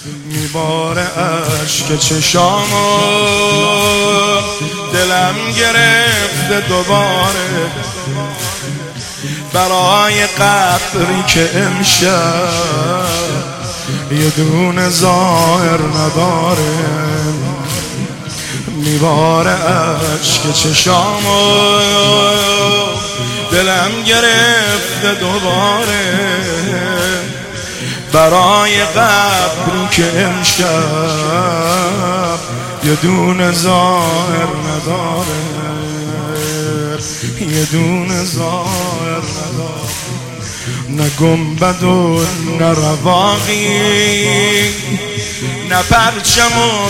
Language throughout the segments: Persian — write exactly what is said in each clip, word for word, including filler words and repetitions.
میباره اشک چشامو، دلم گرفته دوباره برای قبری که امشب یه دونه ظاهر نداره. میباره اشک چشامو، دلم گرفته دوباره برای قبری که امشب یه دونه ظاهر نداره، یه دونه ظاهر نداره. نه گنبد و نه رواقی، نه پرچم و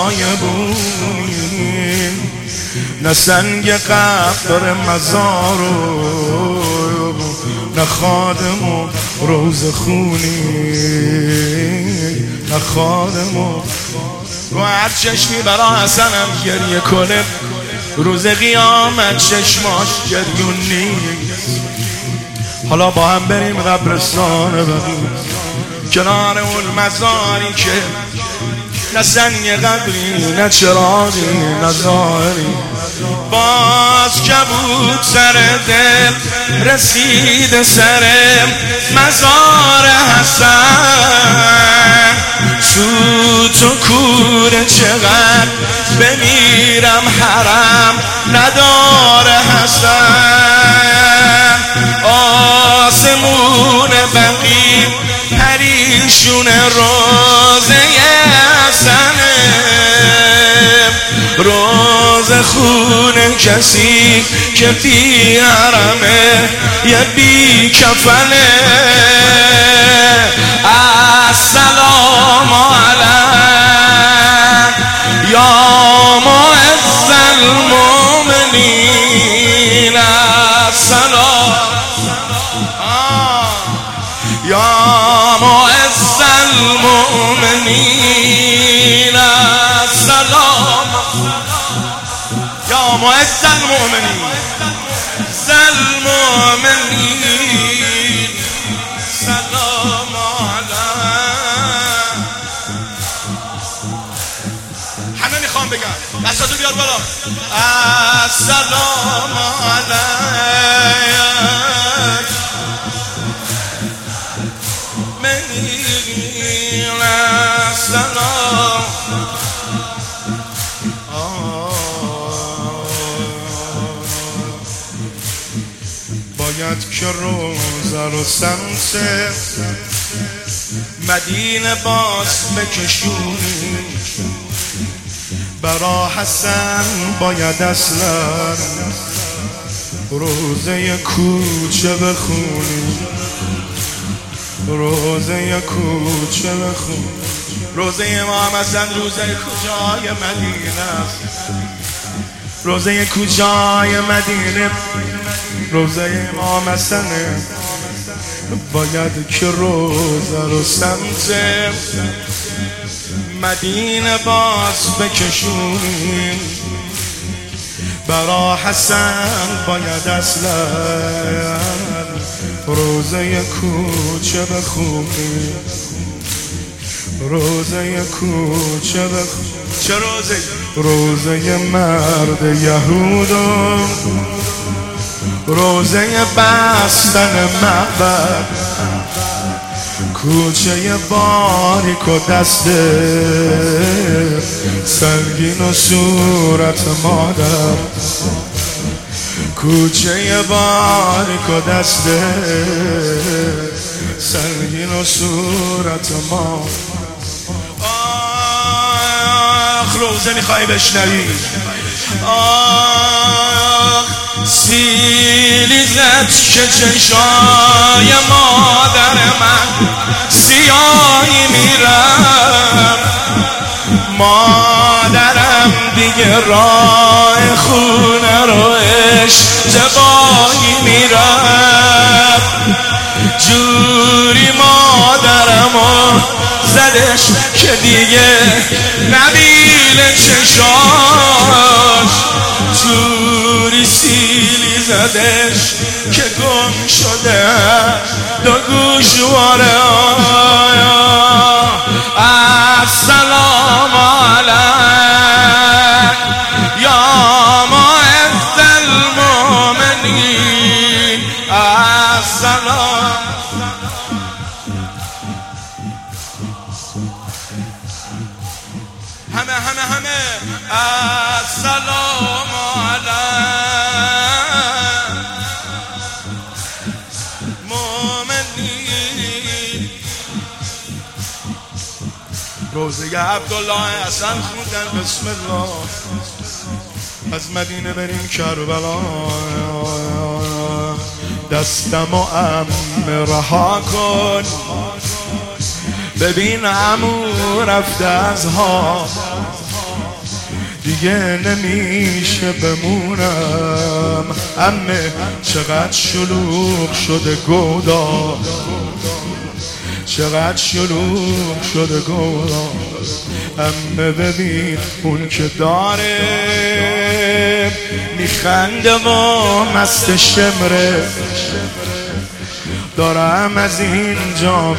سایبونی، نه سنگ قبر مزار و نه خادم و روز خونی، نه خادم و رو هر چشمی برا حسنم گریه کنه، روز قیامت چشماش گریون نیست. حالا با هم بریم قبرستان بقیع، کنار اون مزاری که نه سنگ قبری نه چراغی نه ظاهری. باز کبود سر دل رسید سر مزار حسن، سوت و کوره چقدر بمیرم حرم نداره حسن. آسمون بقیع پریشون روزه حسنه، روز خون کسی که بی حرمه یه بی کفنه. السلام علیک یا معز المؤمنین، السلام یا معز المؤمنین، السلام یا معز المؤمنین، المؤمنین سلام علیک. همه میخوام بگم دستاتو بیار بالا. السلام علیک منین، السلام. باید که روزه رو سمت مدینه باز بکشونی، برا حسن باید اصلا روزه کوچه بخونی، روزه کوچه بخونی. روزه امام حسن روزه کجای مدینه است؟ روزه کجای مدینه؟ روزه امام حسنه. باید که روزه رو سمت مدینه باز بکشونیم، برا حسن باید اصلا روزه کوچه بخونیم، روزه کوچه بخونیم. چه روزه؟ روزه مرد یهودو، روزه بستن معبد، کوچه باریک و دست سنگین و صورت مادر، کوچه باریک و دست سنگین و صورت مادر. آخ روزه میخوای بشنوی؟ آخ سیلی زد که چشای مادر من سیاهی میرم، مادرم دیگه راه خونه رو اشتباهی میرم، جوری مادرمو زدش که دیگه نبیل چشاش، جوری سیلی زدش که گم شده دو گوشواره. همه همه همه السلام علیک مومنین. روزه عبدالله حسن خوندن بسم الله، از مدینه بریم کربلا. دستم و عمه رها کن، ببین عمو رفته از ها، دیگه نمیشه بمونم. عمه چقدر شلوغ شده گودا، چقدر شلوغ شده گودا. عمه ببین اون که داره میخنده و مست شمره، دارم از اینجا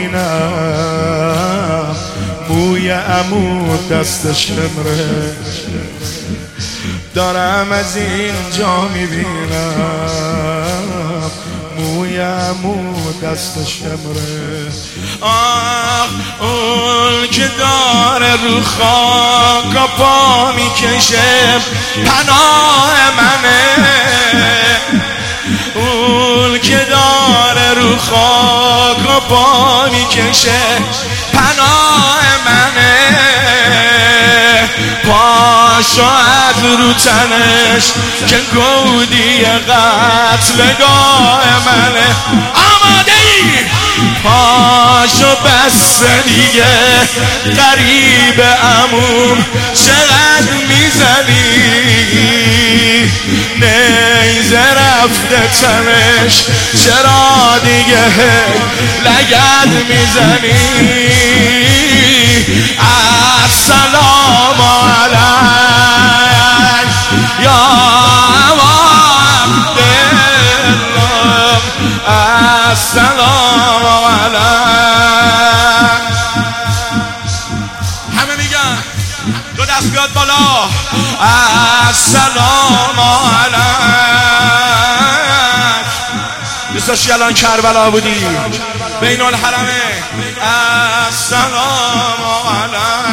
میبینم موی عمو دست شمره، دارم از اینجا میبینم موی عمو دست شمره. آه اون که داره رو خاک پا میکشه پناه منه، اون که داره رو خاک پا میکشه پناه منه. پاشو از رو تنش که گودی قتلگاه منه. آماده ای؟ پاشو بس دیگه قریب عموم چقدر میزنی، نیزه رفته تنش چرا دیگه لگد میزنی. السلام علیک یا ابا عبدالله، السلام علیک. همه میگن دو دست بیاد بالا، السلام علیک. دوست داشتی الان کربلا بودی بین الحرمین. السلام علیک.